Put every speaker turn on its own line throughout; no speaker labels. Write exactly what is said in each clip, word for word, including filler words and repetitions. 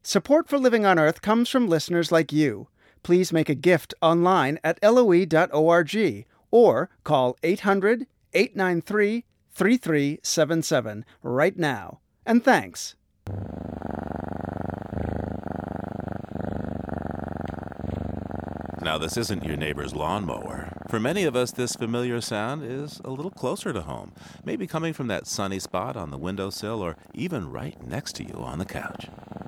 Support for Living on Earth comes from listeners like you. Please make a gift online at L O E dot org or call eight hundred, eight nine three, three three seven seven right now. And thanks.
Now, this isn't your neighbor's lawnmower. For many of us, this familiar sound is a little closer to home, maybe coming from that sunny spot on the windowsill or even right next to you on the couch.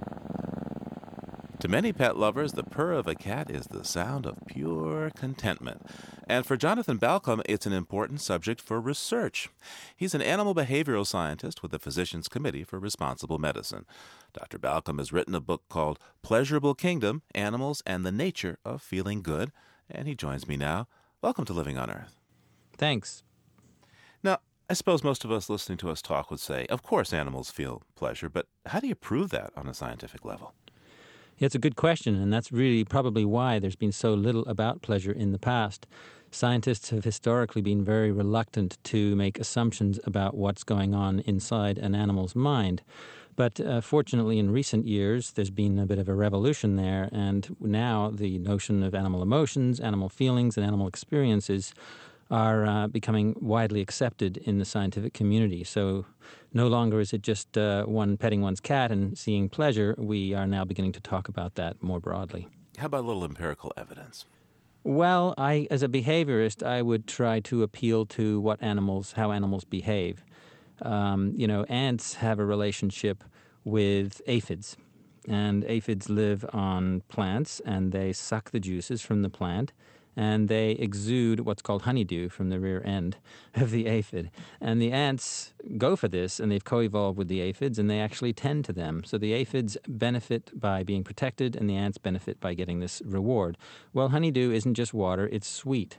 To many pet lovers, the purr of a cat is the sound of pure contentment. And for Jonathan Balcombe, it's an important subject for research. He's an animal behavioral scientist with the Physicians Committee for Responsible Medicine. Doctor Balcombe has written a book called Pleasurable Kingdom, Animals and the Nature of Feeling Good, and he joins me now. Welcome to Living on Earth.
Thanks.
Now, I suppose most of us listening to us talk would say, of course animals feel pleasure, but how do you prove that on a scientific level?
It's a good question, and that's really probably why there's been so little about pleasure in the past. Scientists have historically been very reluctant to make assumptions about what's going on inside an animal's mind. But uh, fortunately, in recent years, there's been a bit of a revolution there, and now the notion of animal emotions, animal feelings, and animal experiences are uh, becoming widely accepted in the scientific community. So no longer is it just uh, one petting one's cat and seeing pleasure. We are now beginning to talk about that more broadly.
How about a little empirical evidence?
Well, I, as a behaviorist, I would try to appeal to what animals, how animals behave. Um, you know, ants have a relationship with aphids, and aphids live on plants, and they suck the juices from the plant, and they exude what's called honeydew from the rear end of the aphid. And the ants go for this, and they've co-evolved with the aphids, and they actually tend to them. So the aphids benefit by being protected, and the ants benefit by getting this reward. Well, honeydew isn't just water, it's sweet.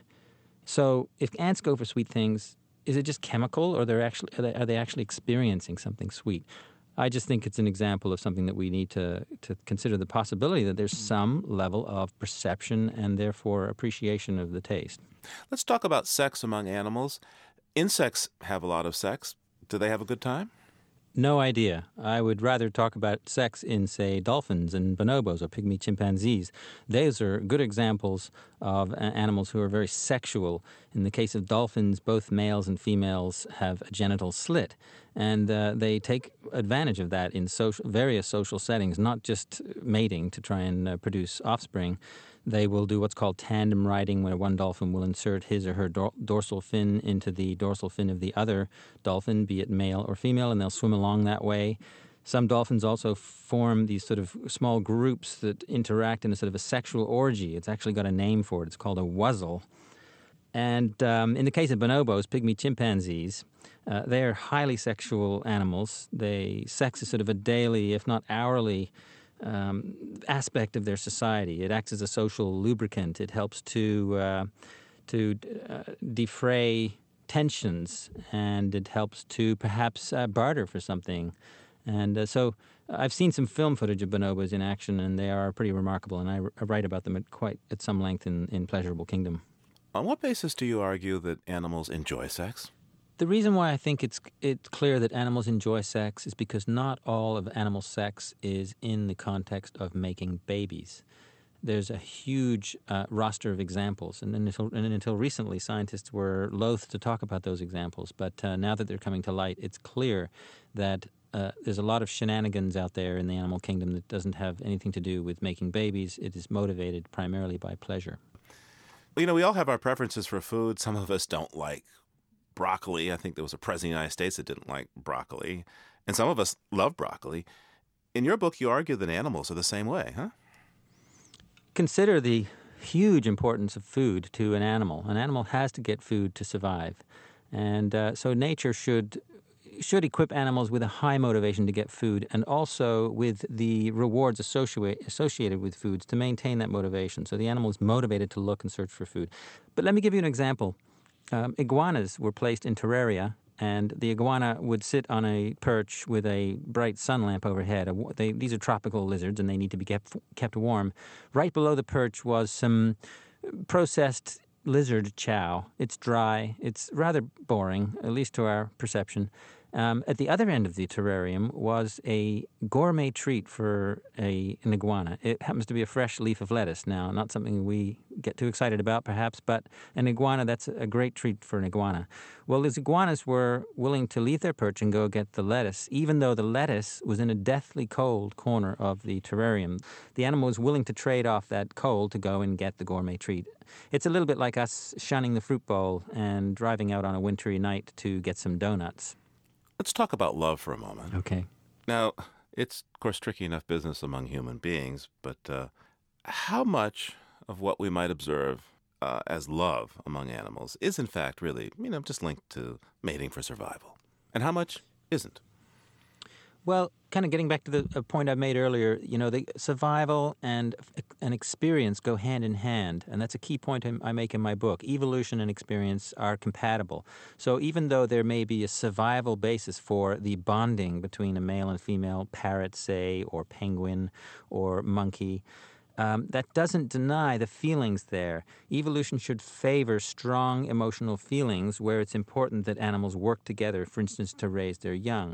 So if ants go for sweet things, is it just chemical, or they're actually, are they, are they actually experiencing something sweet? I just think it's an example of something that we need to, to consider the possibility that there's some level of perception and therefore appreciation of the taste.
Let's talk about sex among animals. Insects have a lot of sex. Do they have a good time?
No idea. I would rather talk about sex in, say, dolphins and bonobos or pygmy chimpanzees. Those are good examples of animals who are very sexual. In the case of dolphins, both males and females have a genital slit, and uh, they take advantage of that in social, various social settings, not just mating to try and uh, produce offspring. They will do what's called tandem riding, where one dolphin will insert his or her dor- dorsal fin into the dorsal fin of the other dolphin, be it male or female, and they'll swim along that way. Some dolphins also form these sort of small groups that interact in a sort of a sexual orgy. It's actually got a name for it. It's called a wuzzle. And um, in the case of bonobos, pygmy chimpanzees, uh, they're highly sexual animals. They sex is sort of a daily, if not hourly, Um, aspect of their society. It acts as a social lubricant. It helps to uh, to uh, defray tensions, and it helps to perhaps uh, barter for something. And uh, so I've seen some film footage of bonobos in action, and they are pretty remarkable, and I, I write about them at quite at some length in, in Pleasurable Kingdom.
On what basis do you argue that animals enjoy sex?
The reason why I think it's it's clear that animals enjoy sex is because not all of animal sex is in the context of making babies. There's a huge uh, roster of examples, and until, and until recently, scientists were loath to talk about those examples. But uh, now that they're coming to light, it's clear that uh, there's a lot of shenanigans out there in the animal kingdom that doesn't have anything to do with making babies. It is motivated primarily by pleasure.
Well, you know, we all have our preferences for food. Some of us don't like broccoli. I think there was a president of the United States that didn't like broccoli. And some of us love broccoli. In your book, you argue that animals are the same way, huh?
Consider the huge importance of food to an animal. An animal has to get food to survive. And uh, so nature should should equip animals with a high motivation to get food, and also with the rewards associate, associated with foods to maintain that motivation. So the animal is motivated to look and search for food. But let me give you an example. Um, iguanas were placed in terraria, and the iguana would sit on a perch with a bright sun lamp overhead. A, they, these are tropical lizards, and they need to be kept, kept warm. Right below the perch was some processed lizard chow. It's dry. It's rather boring, at least to our perception. Um, at the other end of the terrarium was a gourmet treat for a, an iguana. It happens to be a fresh leaf of lettuce. Now, not something we get too excited about, perhaps, but an iguana, that's a great treat for an iguana. Well, these iguanas were willing to leave their perch and go get the lettuce, even though the lettuce was in a deathly cold corner of the terrarium. The animal was willing to trade off that cold to go and get the gourmet treat. It's a little bit like us shunning the fruit bowl and driving out on a wintry night to get some donuts.
Let's talk about love for a moment.
Okay.
Now, it's, of course, tricky enough business among human beings, but uh, how much of what we might observe uh, as love among animals is, in fact, really, you know, just linked to mating for survival? And how much isn't?
Well, kind of getting back to the point I made earlier, you know, the survival and an experience go hand in hand, and that's a key point I make in my book. Evolution and experience are compatible. So even though there may be a survival basis for the bonding between a male and female parrot, say, or penguin or monkey, um, that doesn't deny the feelings there. Evolution should favor strong emotional feelings where it's important that animals work together, for instance, to raise their young.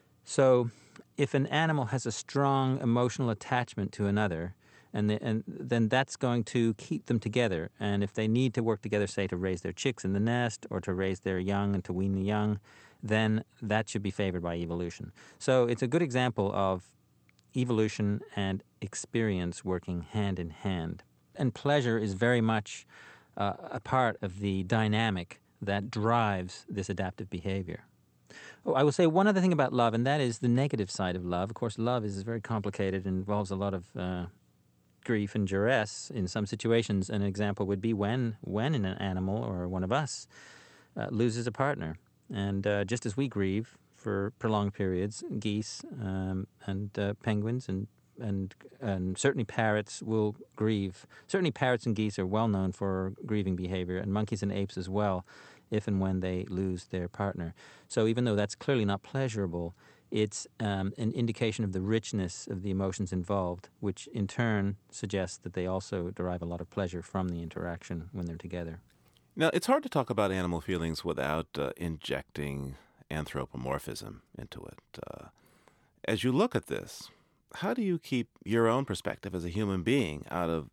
So if an animal has a strong emotional attachment to another, and, the, and then that's going to keep them together. And if they need to work together, say, to raise their chicks in the nest or to raise their young and to wean the young, then that should be favored by evolution. So it's a good example of evolution and experience working hand in hand. And pleasure is very much uh, a part of the dynamic that drives this adaptive behavior. Oh, I will say one other thing about love, and that is the negative side of love. Of course, love is very complicated and involves a lot of uh, grief and duress in some situations. An example would be when, when an animal or one of us uh, loses a partner. And uh, just as we grieve for prolonged periods, geese um, and uh, penguins and, and and certainly parrots will grieve. Certainly parrots and geese are well known for grieving behavior, and monkeys and apes as well, if and when they lose their partner. So even though that's clearly not pleasurable, it's um, an indication of the richness of the emotions involved, which in turn suggests that they also derive a lot of pleasure from the interaction when they're together.
Now, it's hard to talk about animal feelings without uh, injecting anthropomorphism into it. Uh, as you look at this, how do you keep your own perspective as a human being out of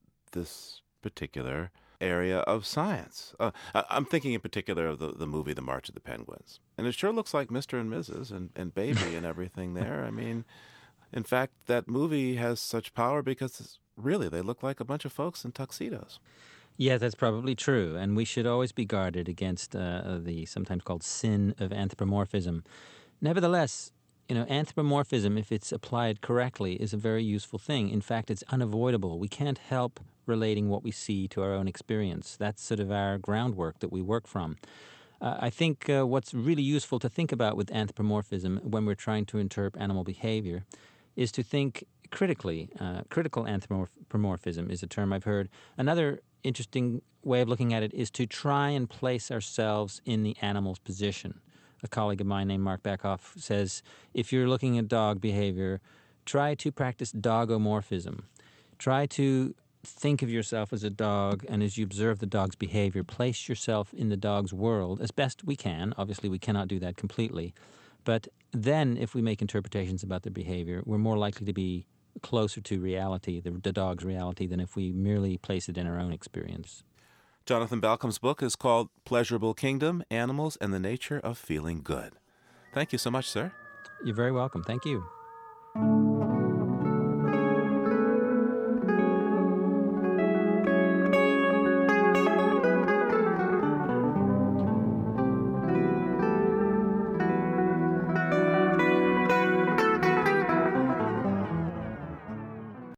this particular area of science? Uh, I'm thinking in particular of the, the movie The March of the Penguins. And it sure looks like Mister and Missus and, and Baby and everything there. I mean, in fact, that movie has such power because really they look like a bunch of folks in tuxedos.
Yeah, that's probably true. And we should always be guarded against uh, the sometimes called sin of anthropomorphism. Nevertheless, you know, anthropomorphism, if it's applied correctly, is a very useful thing. In fact, it's unavoidable. We can't help relating what we see to our own experience. That's sort of our groundwork that we work from. Uh, I think uh, what's really useful to think about with anthropomorphism when we're trying to interpret animal behavior is to think critically. Uh, critical anthropomorphism is a term I've heard. Another interesting way of looking at it is to try and place ourselves in the animal's position. A colleague of mine named Mark Beckhoff says, if you're looking at dog behavior, try to practice dogomorphism. Try to think of yourself as a dog, and as you observe the dog's behavior, place yourself in the dog's world as best we can. Obviously, we cannot do that completely. But then, if we make interpretations about their behavior, we're more likely to be closer to reality, the, the dog's reality, than if we merely place it in our own experience.
Jonathan Balcom's book is called Pleasurable Kingdom, Animals and the Nature of Feeling Good. Thank you so much, sir.
You're very welcome. Thank you.